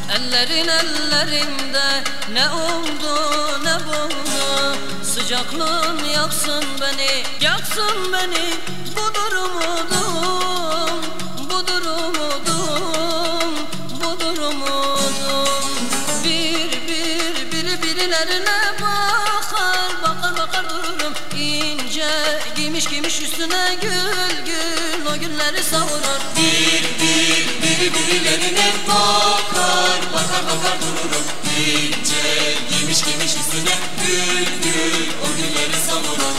Ellerin ellerimde ne umdu ne buldu. Sıcaklığın yaksın beni, yaksın beni. Budur umudum, budur umudum, budur umudum. Birilerine bakar, bakar, bakar dururum. İnce giymiş üstüne gül gül, o gülleri savurur. Birilerine bakar, bakar, bakar dururum. İnce giymiş üstüne gül gül, o gülleri savurur.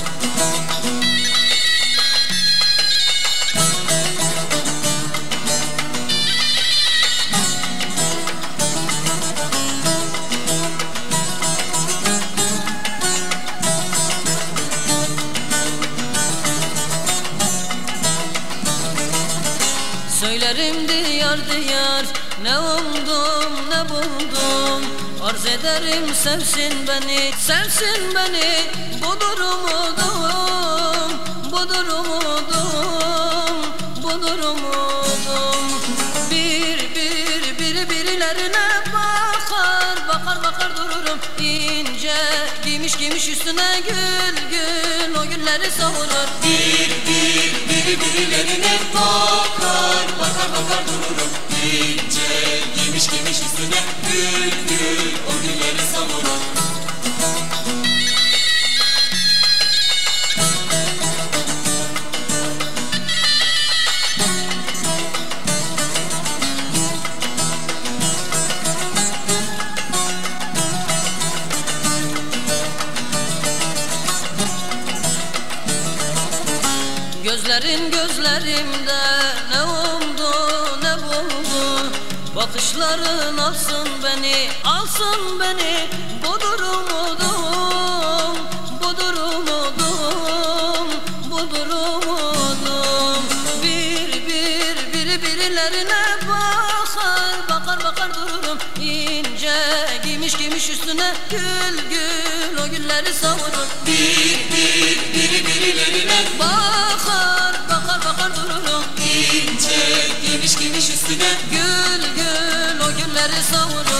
Söylerim diyar diyar, ne umdum ne buldum. Arz ederim sevsin beni, sevsin beni. Budur umudum, budur umudum, budur umudum. Birilerine bakar, bakar, bakar dururum. İnce giymiş üstüne gül gül, o gülleri savurur. Birilerine bakar, bakar, bakar dururum. İnce giymiş üstüne gül gül, o gülleri savurur. Gözlerin gözlerimde ne umdu ne buldu. Bakışların alsın beni, alsın beni. Budur umudum, budur umudum, budur umudum. Birilerine bakar, bakar, bakar dururum. İnce giymiş üstüne gül gül, o gülleri savurur. Birilerine bakar, bakar, bakar dururum. İnce giymiş üstüne gül gül, o gülleri savurur.